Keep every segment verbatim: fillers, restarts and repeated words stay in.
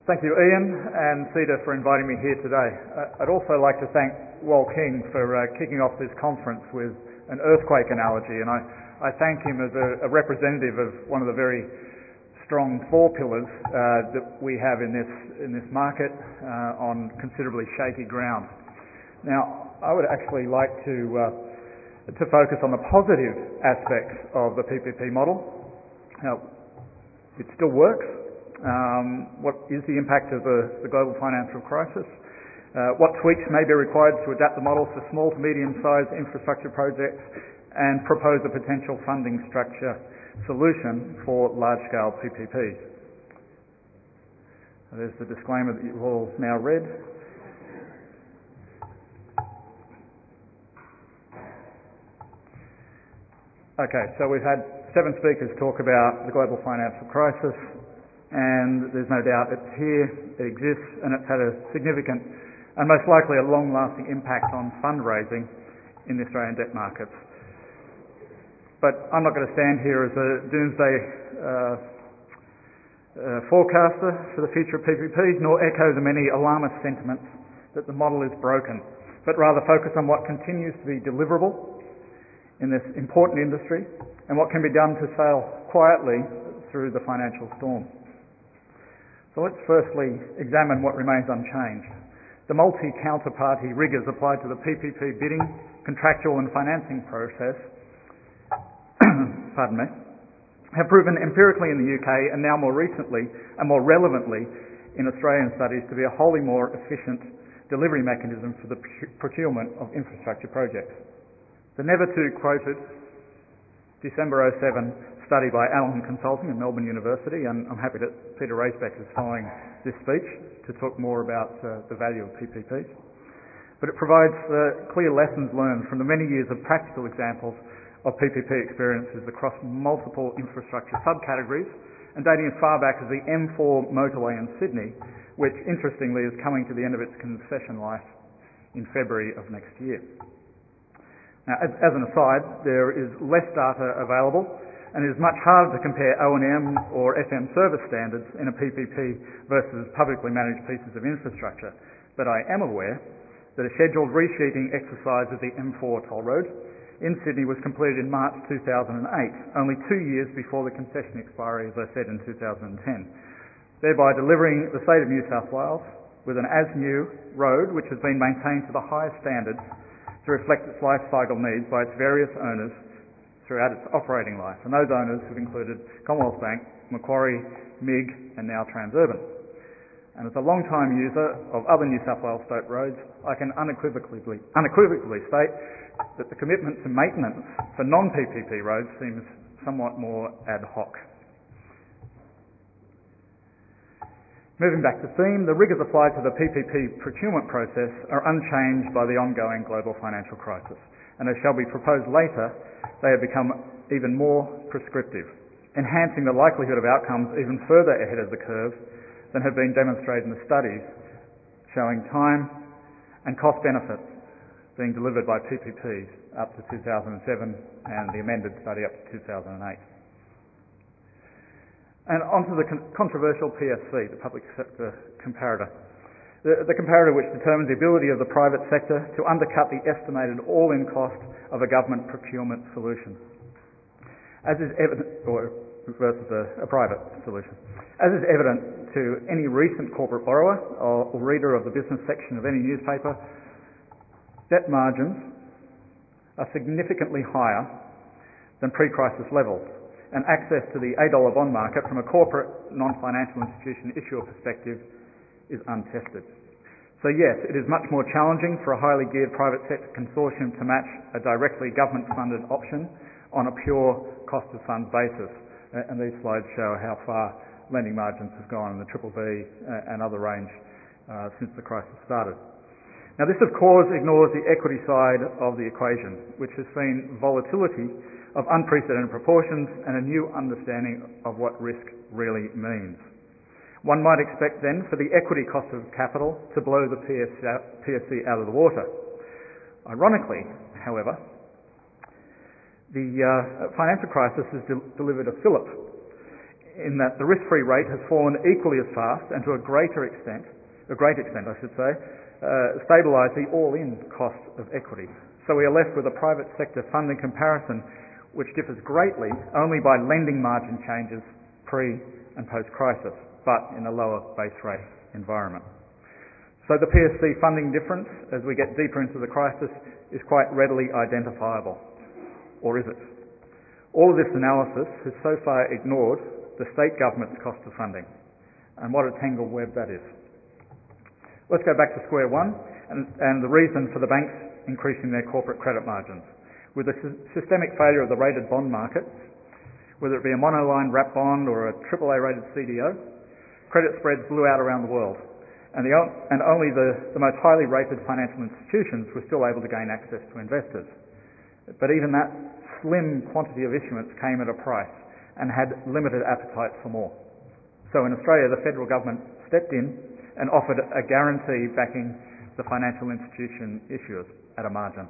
Thank you, Ian and CEDA, for inviting me here today. Uh, I'd also like to thank Wal King for uh, kicking off this conference with an earthquake analogy, and I, I thank him as a, a representative of one of the very strong four pillars uh, that we have in this in this market uh, on considerably shaky ground. Now, I would actually like to uh, to focus on the positive aspects of the P P P model. Now, it still works. Um, what is the impact of the, the global financial crisis? Uh, what tweaks may be required to adapt the model for small to medium-sized infrastructure projects, and propose a potential funding structure solution for large-scale P P Ps. There's the disclaimer that you've all now read. Okay, so we've had seven speakers talk about the global financial crisis, and there's no doubt it's here, it exists, and it's had a significant and most likely a long-lasting impact on fundraising in the Australian debt markets. But I'm not going to stand here as a doomsday uh, uh, forecaster for the future of P P Ps, nor echo the many alarmist sentiments that the model is broken, but rather focus on what continues to be deliverable in this important industry and what can be done to sail quietly through the financial storm. So let's firstly examine what remains unchanged. The multi-counterparty rigours applied to the P P P bidding, contractual and financing process pardon me, have proven empirically in the U K and now more recently and more relevantly in Australian studies to be a wholly more efficient delivery mechanism for the procurement of infrastructure projects. The never too quoted December oh seven study by Allen Consulting and Melbourne University, and I'm happy that Peter Racebeck is following this speech to talk more about uh, the value of P P Ps. But it provides uh, clear lessons learned from the many years of practical examples of P P P experiences across multiple infrastructure subcategories, and dating as far back as the M four motorway in Sydney, which interestingly is coming to the end of its concession life in February of next year. Now, as, as an aside, there is less data available, and it is much harder to compare O and M or F M service standards in a P P P versus publicly managed pieces of infrastructure. But I am aware that a scheduled resheeting exercise of the M four toll road in Sydney was completed in March two thousand eight, only two years before the concession expiry, as I said, in two thousand ten, thereby delivering the state of New South Wales with an as-new road which has been maintained to the highest standards to reflect its life cycle needs by its various owners throughout its operating life. And those owners have included Commonwealth Bank, Macquarie, M I G and now Transurban. And as a long-time user of other New South Wales state roads, I can unequivocally, unequivocally state that the commitment to maintenance for non-P P P roads seems somewhat more ad hoc. Moving back to theme, the rigours applied to the P P P procurement process are unchanged by the ongoing global financial crisis, and as shall be proposed later, they have become even more prescriptive, enhancing the likelihood of outcomes even further ahead of the curve than have been demonstrated in the studies showing time and cost benefits being delivered by P P Ps up to two thousand seven and the amended study up to two thousand eight. And onto the con- controversial P S C, the public sector comparator. The, the comparator which determines the ability of the private sector to undercut the estimated all-in cost of a government procurement solution, as is evident, or versus a, a private solution. As is evident to any recent corporate borrower or, or reader of the business section of any newspaper, debt margins are significantly higher than pre-crisis levels, and access to the eight dollar bond market from a corporate non-financial institution issuer perspective is untested. So yes, it is much more challenging for a highly geared private sector consortium to match a directly government-funded option on a pure cost of funds basis. And these slides show how far lending margins have gone in the triple B and other range uh, since the crisis started. Now this of course ignores the equity side of the equation, which has seen volatility of unprecedented proportions and a new understanding of what risk really means. One might expect then for the equity cost of capital to blow the P S C out of the water. Ironically, however, the uh, financial crisis has de- delivered a fillip in that the risk-free rate has fallen equally as fast and to a greater extent, a great extent I should say, uh, stabilised the all-in cost of equity. So we are left with a private sector funding comparison which differs greatly only by lending margin changes pre and post-crisis, but in a lower base rate environment. So the P S C funding difference, as we get deeper into the crisis, is quite readily identifiable. Or is it? All of this analysis has so far ignored the state government's cost of funding, and what a tangled web that is. Let's go back to square one and, and the reason for the banks increasing their corporate credit margins. With the systemic failure of the rated bond market, whether it be a monoline wrap bond or a triple A rated C D O, credit spreads blew out around the world, and, the, and only the, the most highly rated financial institutions were still able to gain access to investors. But even that slim quantity of issuance came at a price and had limited appetite for more. So in Australia, the federal government stepped in and offered a guarantee backing the financial institution issuers at a margin.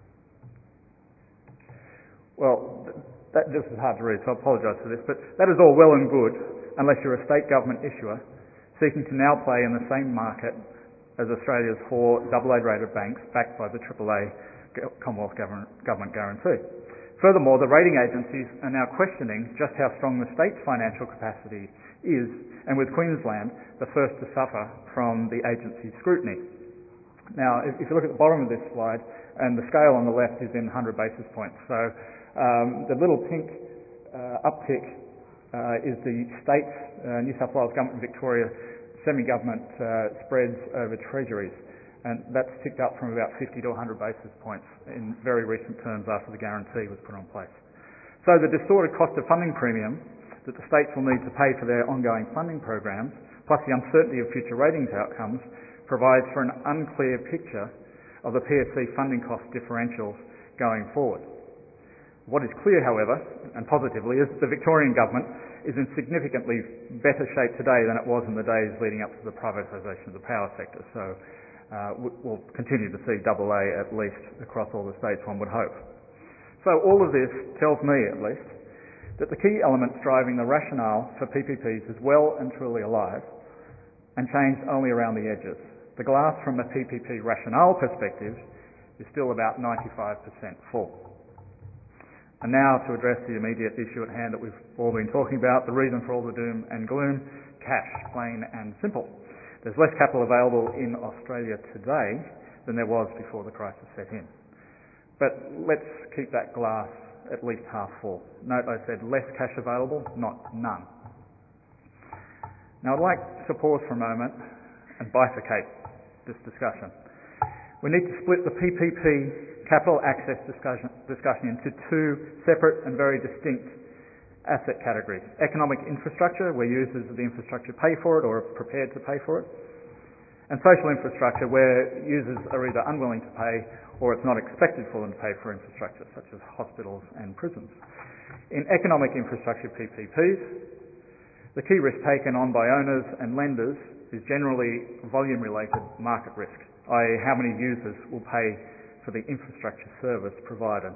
Well, that, this is hard to read, so I apologise for this, but that is all well and good unless you're a state government issuer seeking to now play in the same market as Australia's four double A rated banks backed by the triple A Commonwealth government, government guarantee. Furthermore, the rating agencies are now questioning just how strong the state's financial capacity is, and with Queensland the first to suffer from the agency's scrutiny. Now, if, if you look at the bottom of this slide, and the scale on the left is in one hundred basis points, so um, the little pink uh, uptick uh, is the state's, uh, New South Wales Government and Victoria semi-government uh, spreads over treasuries, and that's ticked up from about fifty to one hundred basis points in very recent terms after the guarantee was put on place. So the distorted cost of funding premium that the states will need to pay for their ongoing funding programs, plus the uncertainty of future ratings outcomes, provides for an unclear picture of the P S C funding cost differentials going forward. What is clear, however, and positively, is that the Victorian government is in significantly better shape today than it was in the days leading up to the privatisation of the power sector. So uh, we'll continue to see double A at least across all the states, one would hope. So all of this tells me, at least, that the key elements driving the rationale for P P Ps is well and truly alive and changed only around the edges. The glass from a P P P rationale perspective is still about ninety-five percent full. And now to address the immediate issue at hand that we've all been talking about, the reason for all the doom and gloom, cash, plain and simple. There's less capital available in Australia today than there was before the crisis set in. But let's keep that glass at least half full. Note I said less cash available, not none. Now I'd like to pause for a moment and bifurcate this discussion. We need to split the P P P capital access discussion, discussion into two separate and very distinct asset categories. Economic infrastructure, where users of the infrastructure pay for it or are prepared to pay for it, and social infrastructure, where users are either unwilling to pay or it's not expected for them to pay for infrastructure, such as hospitals and prisons. In economic infrastructure P P Ps, the key risk taken on by owners and lenders is generally volume-related market risk, that is how many users will pay for the infrastructure service provided.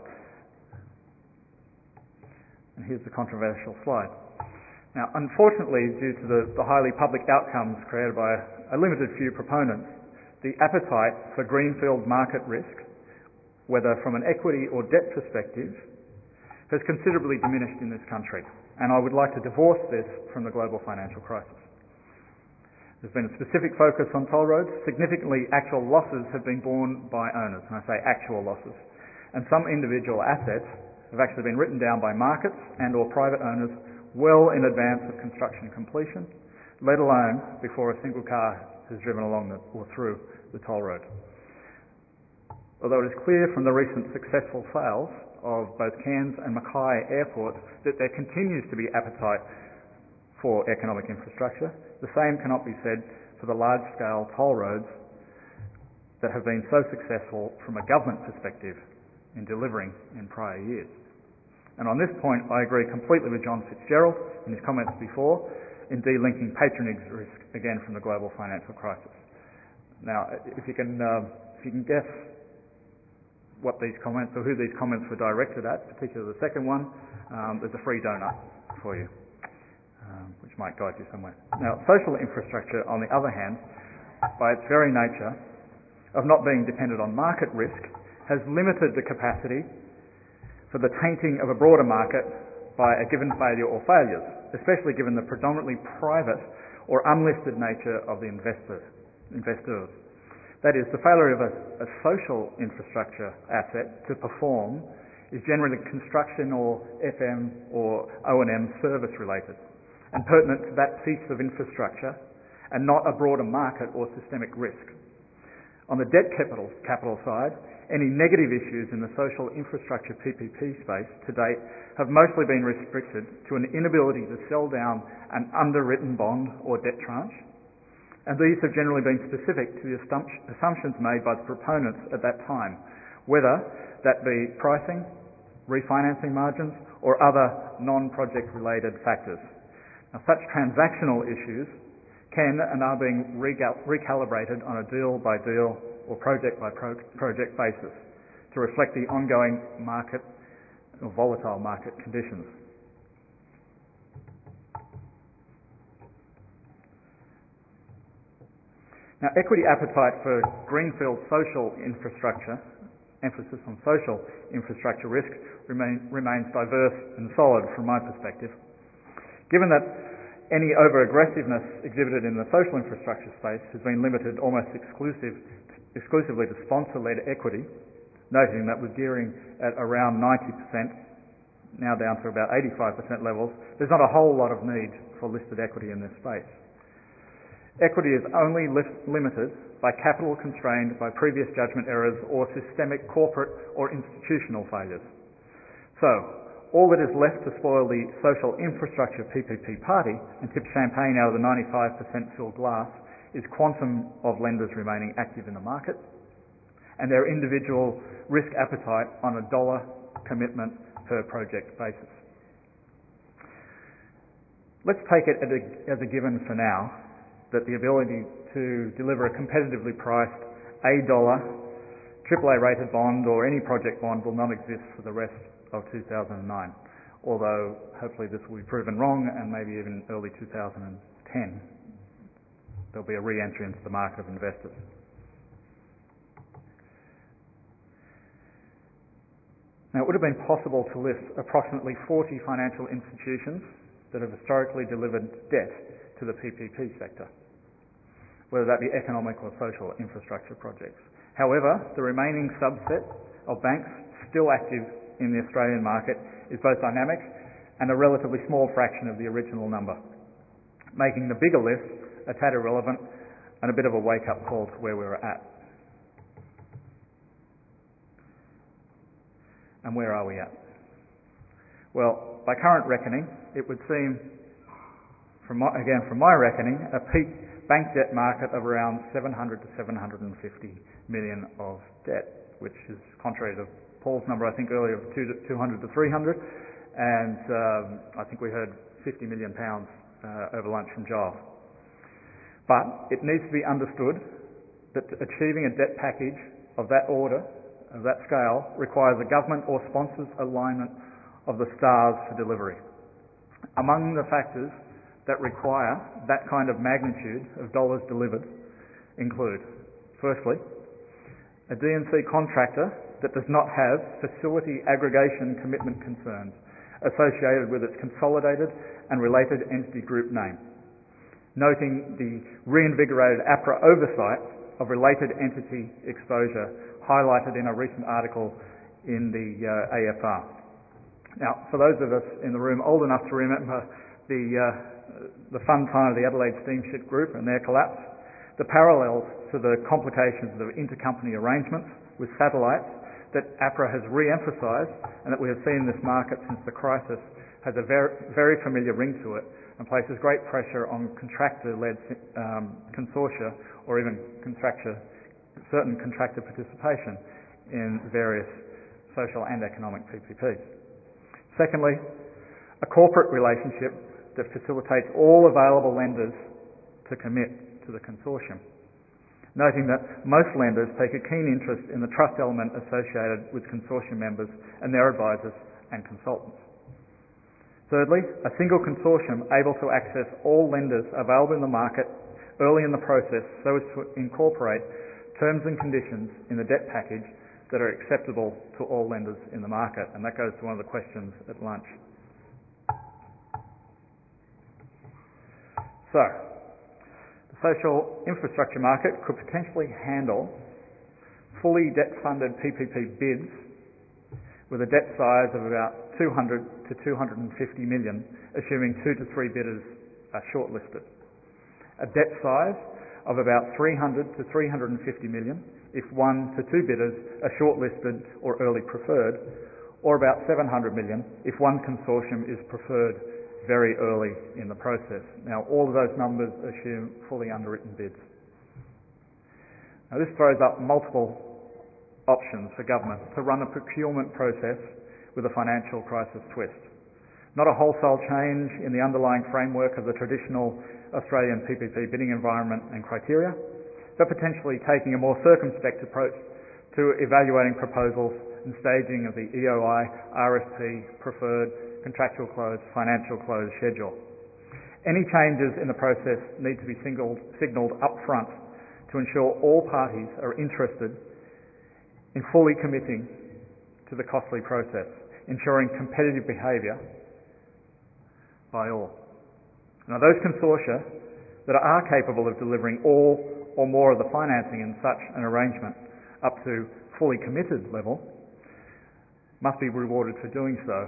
And here's the controversial slide. Now, unfortunately, due to the, the highly public outcomes created by a limited few proponents, the appetite for greenfield market risk, whether from an equity or debt perspective, has considerably diminished in this country. And I would like to divorce this from the global financial crisis. There's been a specific focus on toll roads. Significantly, actual losses have been borne by owners, and I say actual losses. And some individual assets have actually been written down by markets and or private owners well in advance of construction completion, let alone before a single car has driven along the, or through the toll road. Although it is clear from the recent successful sales of both Cairns and Mackay airports that there continues to be appetite for economic infrastructure, the same cannot be said for the large-scale toll roads that have been so successful from a government perspective in delivering in prior years. And on this point, I agree completely with John Fitzgerald in his comments before in delinking patronage risk again from the global financial crisis. Now, if you can, uh, if you can guess what these comments or who these comments were directed at, particularly the second one, um, there's a free donut for you. Uh, which might guide you somewhere. Now, social infrastructure, on the other hand, by its very nature of not being dependent on market risk, has limited the capacity for the tainting of a broader market by a given failure or failures, especially given the predominantly private or unlisted nature of the investor, investors. That is, the failure of a, a social infrastructure asset to perform is generally construction or F M or O and M service related and pertinent to that piece of infrastructure and not a broader market or systemic risk. On the debt capital, capital side, any negative issues in the social infrastructure P P P space to date have mostly been restricted to an inability to sell down an underwritten bond or debt tranche, and these have generally been specific to the assumptions made by the proponents at that time, whether that be pricing, refinancing margins, or other non-project related factors. Now, such transactional issues can and are being recal- recalibrated on a deal-by-deal or project-by-project basis to reflect the ongoing market or volatile market conditions. Now, equity appetite for greenfield social infrastructure, emphasis on social infrastructure risk, remain, remains diverse and solid from my perspective. Given that any over-aggressiveness exhibited in the social infrastructure space has been limited almost exclusive, exclusively to sponsor-led equity, noting that with gearing at around ninety percent, now down to about eighty-five percent levels, there's not a whole lot of need for listed equity in this space. Equity is only li- limited by capital constrained by previous judgment errors or systemic corporate or institutional failures. So, all that is left to spoil the social infrastructure P P P party and tip champagne out of the ninety-five percent filled glass is quantum of lenders remaining active in the market and their individual risk appetite on a dollar commitment per project basis. Let's take it as a given for now that the ability to deliver a competitively priced A dollar triple A rated bond or any project bond will not exist for the rest of two thousand nine, although hopefully this will be proven wrong and maybe even early two thousand ten there'll be a re-entry into the market of investors. Now, it would have been possible to list approximately forty financial institutions that have historically delivered debt to the P P P sector, whether that be economic or social infrastructure projects. However, the remaining subset of banks still active in the Australian market is both dynamic and a relatively small fraction of the original number, making the bigger list a tad irrelevant and a bit of a wake-up call to where we were at. And where are we at? Well, by current reckoning, it would seem, from my, again from my reckoning, a peak bank debt market of around seven hundred to seven hundred fifty million of debt, which is contrary to Paul's number, I think earlier, of two hundred to three hundred, and um, I think we heard fifty million pounds uh, over lunch from Giles. But it needs to be understood that achieving a debt package of that order, of that scale, requires a government or sponsor's alignment of the stars for delivery. Among the factors that require that kind of magnitude of dollars delivered include, firstly, a D and C contractor that does not have facility aggregation commitment concerns associated with its consolidated and related entity group name, noting the reinvigorated APRA oversight of related entity exposure highlighted in a recent article in the uh, A F R. Now, for those of us in the room old enough to remember the, uh, the fun time of the Adelaide Steamship Group and their collapse, the parallels to the complications of intercompany arrangements with satellites that APRA has re-emphasised and that we have seen in this market since the crisis has a very, very familiar ring to it and places great pressure on contractor-led um, consortia or even contractor, certain contractor participation in various social and economic P P Ps. Secondly, a corporate relationship that facilitates all available lenders to commit to the consortium, noting that most lenders take a keen interest in the trust element associated with consortium members and their advisors and consultants. Thirdly, a single consortium able to access all lenders available in the market early in the process so as to incorporate terms and conditions in the debt package that are acceptable to all lenders in the market. And that goes to one of the questions at lunch. So, the social infrastructure market could potentially handle fully debt-funded P P P bids with a debt size of about two hundred to two hundred fifty million, assuming two to three bidders are shortlisted. A debt size of about three hundred to three hundred fifty million if one to two bidders are shortlisted or early preferred, or about seven hundred million if one consortium is preferred very early in the process. Now, all of those numbers assume fully underwritten bids. Now, this throws up multiple options for government to run a procurement process with a financial crisis twist. Not a wholesale change in the underlying framework of the traditional Australian P P P bidding environment and criteria, but potentially taking a more circumspect approach to evaluating proposals and staging of the E O I, R F P, preferred, contractual close, financial close schedule. Any changes in the process need to be signalled, signalled up front to ensure all parties are interested in fully committing to the costly process, ensuring competitive behaviour by all. Now, those consortia that are capable of delivering all or more of the financing in such an arrangement up to fully committed level must be rewarded for doing so.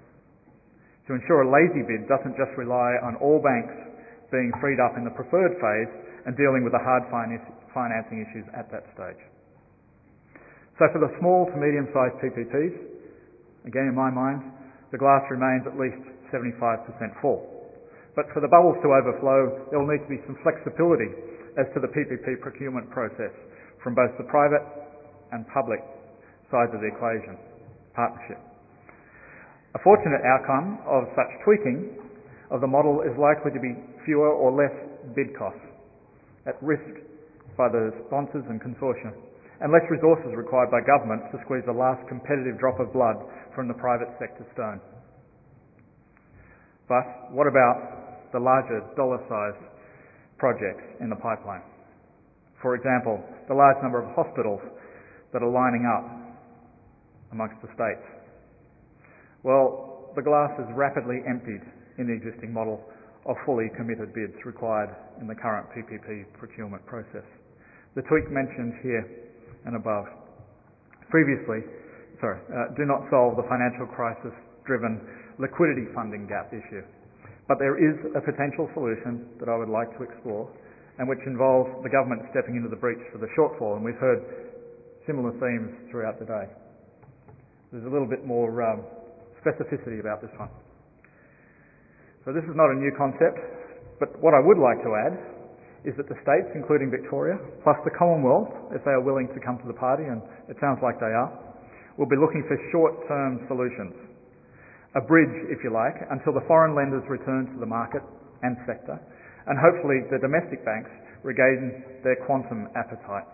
To ensure a lazy bid doesn't just rely on all banks being freed up in the preferred phase and dealing with the hard financing issues at that stage. So for the small to medium-sized P P Ps, again in my mind, the glass remains at least seventy-five percent full. But for the bubbles to overflow, there will need to be some flexibility as to the P P P procurement process from both the private and public sides of the equation, partnership. A fortunate outcome of such tweaking of the model is likely to be fewer or less bid costs at risk by the sponsors and consortia, and less resources required by government to squeeze the last competitive drop of blood from the private sector stone. But what about the larger dollar-sized projects in the pipeline? For example, the large number of hospitals that are lining up amongst the states. Well, the glass is rapidly emptied in the existing model of fully committed bids required in the current P P P procurement process. The tweak mentioned here and above previously, sorry, uh, do not solve the financial crisis-driven liquidity funding gap issue. But there is a potential solution that I would like to explore, and which involves the government stepping into the breach for the shortfall, and we've heard similar themes throughout the day. There's a little bit more um, specificity about this one. So this is not a new concept, but what I would like to add is that the states, including Victoria, plus the Commonwealth, if they are willing to come to the party, and it sounds like they are, will be looking for short-term solutions. A bridge, if you like, until the foreign lenders return to the market and sector, and hopefully the domestic banks regain their quantum appetite.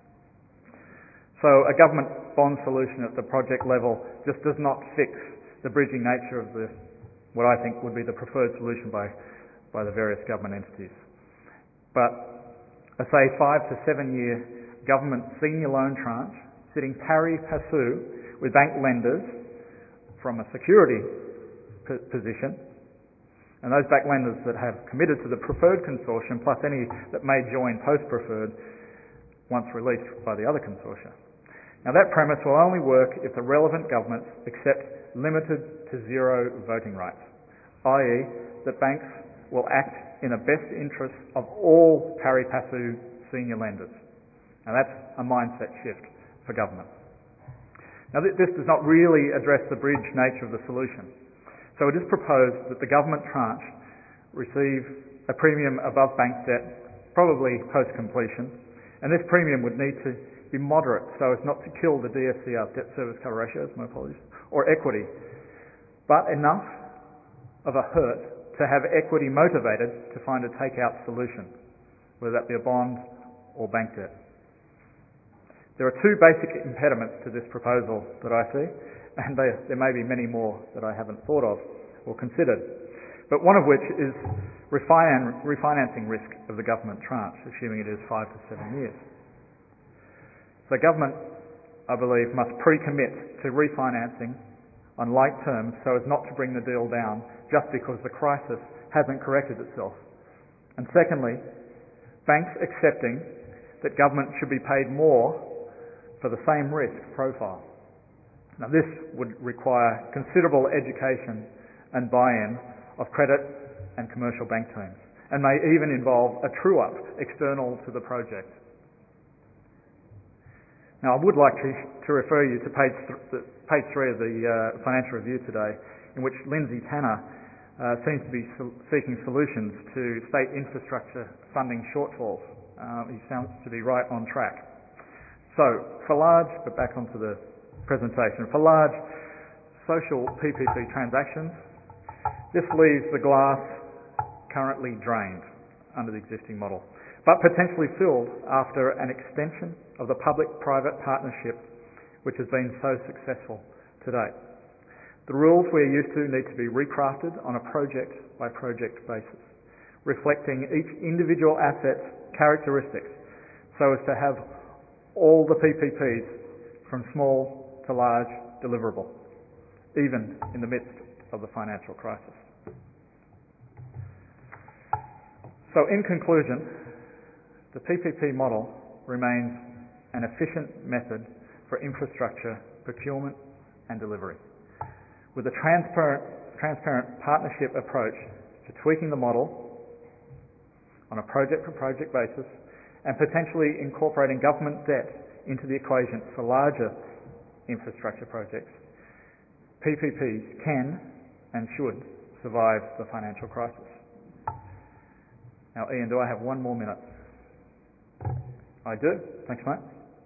So a government bond solution at the project level just does not fix the bridging nature of the, what I think would be the preferred solution by, by the various government entities. But a, say, five to seven year government senior loan tranche sitting pari passu with bank lenders from a security p- position, and those back lenders that have committed to the preferred consortium, plus any that may join post-preferred once released by the other consortia. Now that premise will only work if the relevant governments accept limited to zero voting rights, that is that banks will act in the best interest of all pari passu senior lenders. Now that's a mindset shift for government. Now this does not really address the bridge nature of the solution. So it is proposed that the government tranche receive a premium above bank debt, probably post-completion, and this premium would need to be moderate so as not to kill the D S C R, debt service cover ratios, my apologies, or equity, but enough of a hurt to have equity motivated to find a take-out solution, whether that be a bond or bank debt. There are two basic impediments to this proposal that I see, and they, there may be many more that I haven't thought of. or considered, but one of which is refinan- refinancing risk of the government tranche, assuming it is five to seven years. So government, I believe, must pre-commit to refinancing on like terms so as not to bring the deal down just because the crisis hasn't corrected itself. And secondly, banks accepting that government should be paid more for the same risk profile. Now this would require considerable education and buy-in of credit and commercial bank teams, and may even involve a true-up external to the project. Now I would like to, to refer you to page, th- page three of the uh, Financial Review today, in which Lindsay Tanner uh, seems to be sol- seeking solutions to state infrastructure funding shortfalls. Um, he sounds to be right on track. So, for large, but back onto the presentation, for large social P P P transactions, this leaves the glass currently drained under the existing model, but potentially filled after an extension of the public-private partnership which has been so successful to date. The rules we're used to need to be recrafted on a project-by-project basis, reflecting each individual asset's characteristics so as to have all the P P Ps from small to large deliverable, even in the midst of the financial crisis. So in conclusion, the P P P model remains an efficient method for infrastructure procurement and delivery, with a transparent, transparent partnership approach to tweaking the model on a project-for-project basis and potentially incorporating government debt into the equation for larger infrastructure projects. P P Ps can and should survive the financial crisis. Now, Ian, do I have one more minute? I do. Thanks, mate.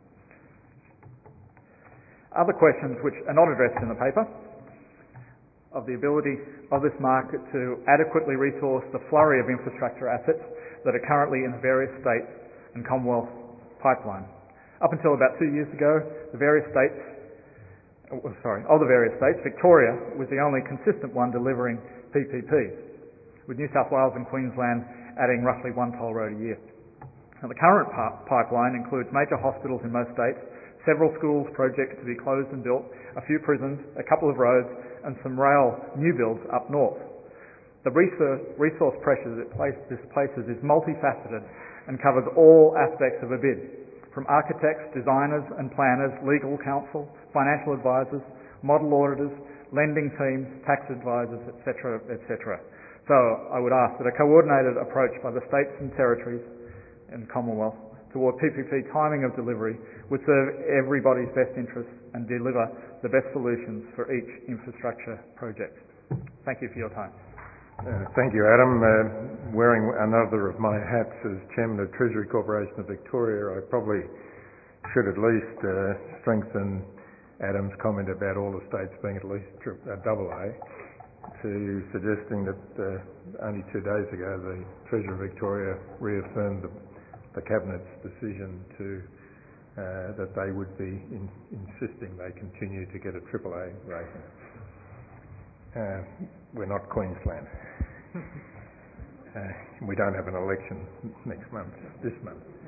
Other questions which are not addressed in the paper of the ability of this market to adequately resource the flurry of infrastructure assets that are currently in the various states and Commonwealth pipeline. Up until about two years ago, the various states, oh, sorry, of the various states, Victoria was the only consistent one delivering P P Ps, with New South Wales and Queensland adding roughly one toll road a year. Now, the current pi- pipeline includes major hospitals in most states, several schools projects to be closed and built, a few prisons, a couple of roads, and some rail new builds up north. The resource, resource pressure that this places is multifaceted and covers all aspects of a bid, from architects, designers and planners, legal counsel, financial advisors, model auditors, lending teams, tax advisors, et cetera, et cetera. So I would ask that a coordinated approach by the states and territories and Commonwealth toward P P P timing of delivery would serve everybody's best interests and deliver the best solutions for each infrastructure project. Thank you for your time. Uh, thank you, Adam. Uh, wearing another of my hats as Chairman of Treasury Corporation of Victoria, I probably should at least uh, strengthen Adam's comment about all the states being at least tri- uh, double A, to suggesting that uh, only two days ago the Treasurer of Victoria reaffirmed the, the Cabinet's decision to uh, that they would be in, insisting they continue to get a triple A rating. Uh, we're not Queensland. uh, we don't have an election next month, this month.